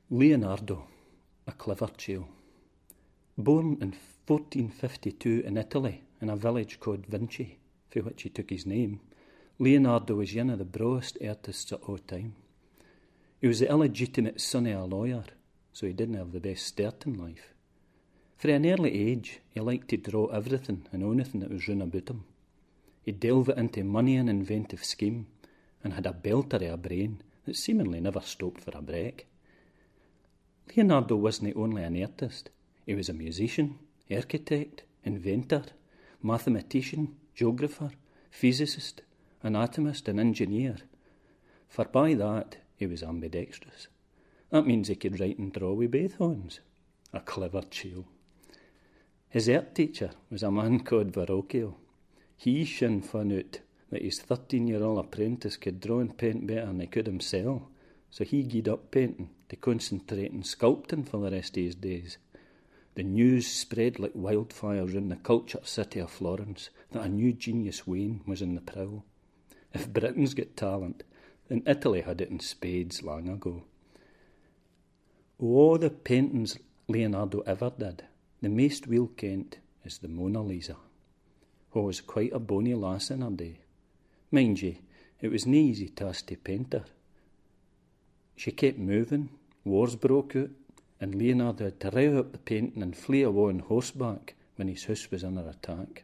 Leonardo, a clever chiel. Born in 1452 in Italy, in a village called Vinci, for which he took his name, Leonardo was one of the brawest artists of all time. He was the illegitimate son of a lawyer, so he didn't have the best start in life. For an early age, he liked to draw everything and anything that was round about him. He delved into money and inventive scheme, and had a belter of a brain that seemingly never stopped for a break. Leonardo wasn't only an artist, he was a musician, architect, inventor, mathematician, geographer, physicist, anatomist and engineer. For by that, he was ambidextrous. That means he could write and draw with both hands. A clever chiel. His art teacher was a man called Verrocchio. He soon found out that his 13-year-old apprentice could draw and paint better than he could himself, so he gied up painting to concentrate on sculpting for the rest of his days. The news spread like wildfire round the cultured city of Florence that a new genius Wayne was in the prowl. If Britain's got talent, then Italy had it in spades long ago. Of all the paintings Leonardo ever did, the most we'll kent is the Mona Lisa, who was quite a bonny lass in her day. Mind ye, it was no easy task to paint her. She kept moving, wars broke out, and Leonardo had to row up the painting and flee away on horseback when his house was under attack.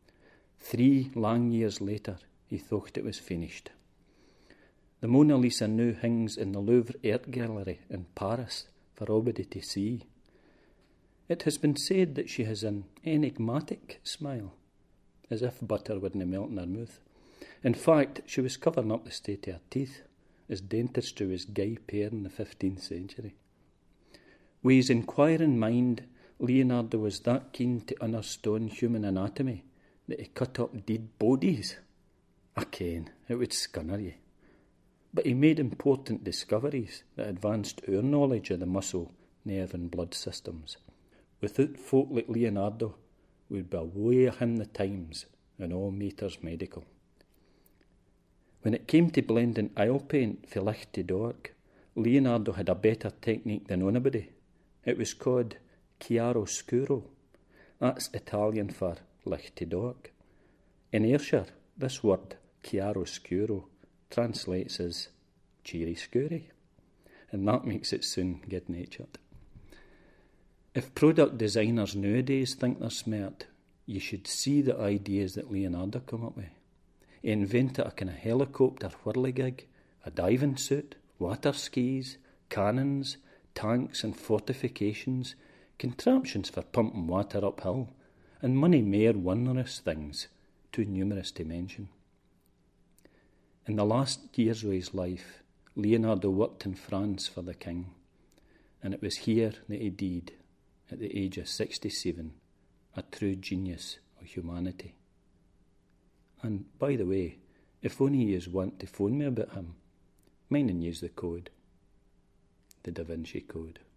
3 long years later, he thought it was finished. The Mona Lisa now hangs in the Louvre Art Gallery in Paris for everybody to see. It has been said that she has an enigmatic smile, as if butter wouldn't melt in her mouth. In fact, she was covering up the state of her teeth, as dentistry was Guy Pear in the 15th century. With his inquiring mind, Leonardo was that keen to understand human anatomy that he cut up dead bodies. I ken, it would scunner ye. But he made important discoveries that advanced our knowledge of the muscle, nerve and blood systems. Without folk like Leonardo, we'd be way ahead the times in all matters medical. When it came to blending oil paint for licht to dark, Leonardo had a better technique than anybody. It was called chiaroscuro. That's Italian for licht to dark. In Ayrshire, this word chiaroscuro translates as cheery scurry, and that makes it sound good-natured. If product designers nowadays think they're smart, you should see the ideas that Leonardo come up with. He invented a kind of helicopter whirligig, a diving suit, water skis, cannons, tanks and fortifications, contraptions for pumping water uphill, and many more wondrous things, too numerous to mention. In the last years of his life, Leonardo worked in France for the king, and it was here that he died, at the age of 67, a true genius of humanity. And, by the way, if only yous want to phone me about him, mind and use the code, the Da Vinci Code.